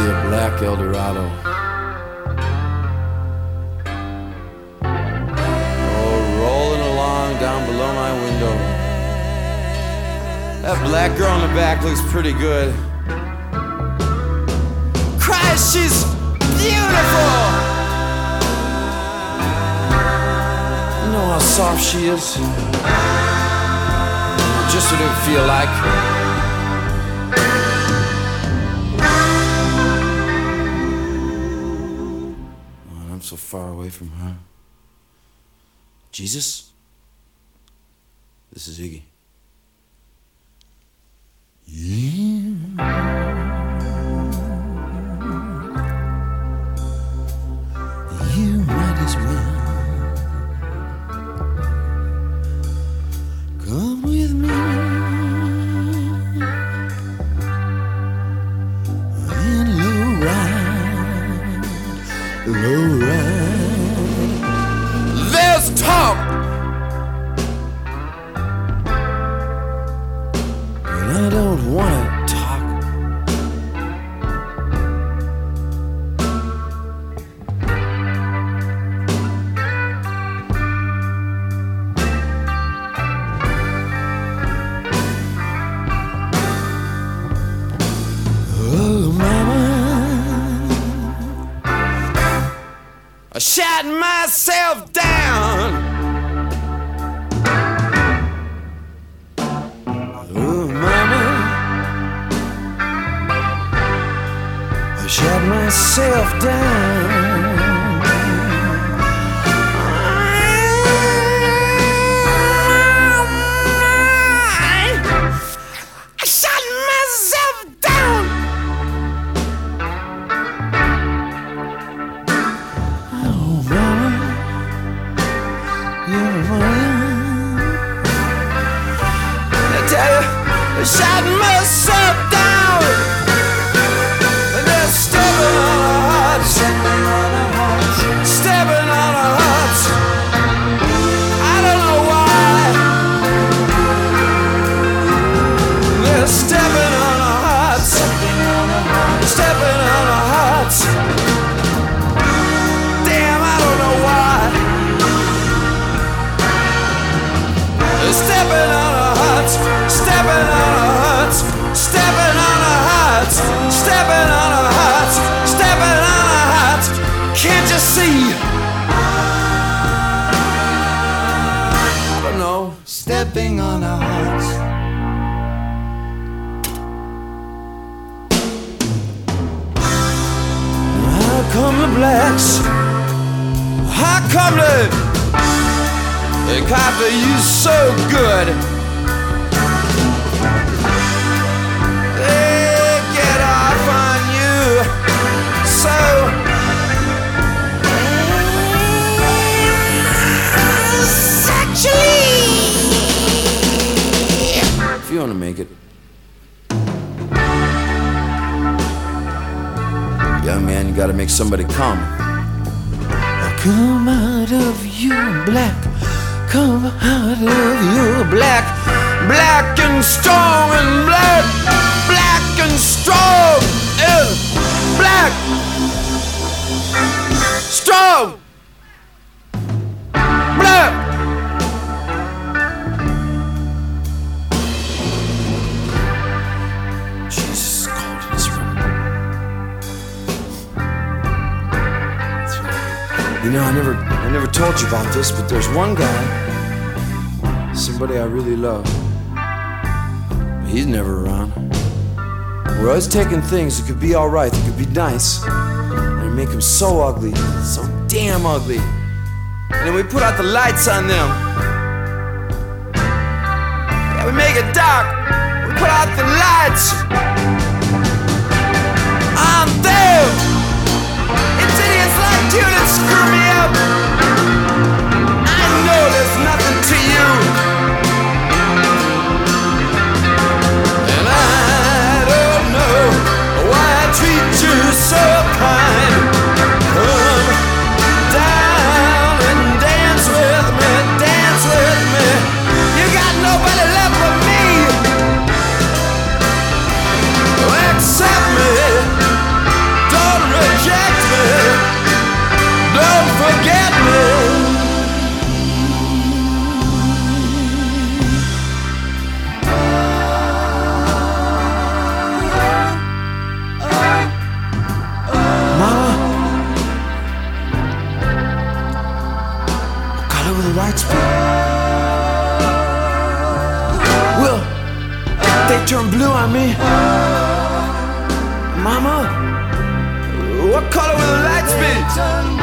Black Eldorado. Oh, rolling along down below my window. That black girl in the back looks pretty good. Christ, she's beautiful! You know how soft she is? Just what it would feel like. I'm so far away from her. Jesus? This is Iggy. You might as well come with me and low ride. There's Tom, but I don't wanna talk. Oh, mama, I shot myself down. Oh, mama, I shot myself down. I shot myself down. Oh, mama, you're mine. I tell you, I shot myself down. And they're stepping on a heart, stepping on a heart, stepping on a heart. I don't know why. They're stepping on a heart, stepping on a heart, stepping on a heart. Damn, I don't know why. They're stepping on a heart, stepping on a heart, stepping on a heart, stepping on a heart, stepping on a heart. Can't you see? I don't know, stepping on a heart. How come the blacks? How come they copy you so good? They get off on you so sexually. If you want to make it, young man, you gotta make somebody come. Come out of you black, come out of you black, black and strong and black, black and strong and black, strong, black. Jesus is cold in this room. That's right. You know, I never told you about this, but there's one guy, somebody I really love. He's never around. We're always taking things that could be alright, that could be nice, and make them so ugly, so damn ugly. And then we put out the lights on them. Yeah, we make it dark. We put out the lights on them. It's idiots like you that screw me up. I know there's nothing to you, and I don't know why I treat you so kind. Come down and dance with me, dance with me. You got nobody left but me. Accept me. they turn blue on me. Mama, what color will the lights be?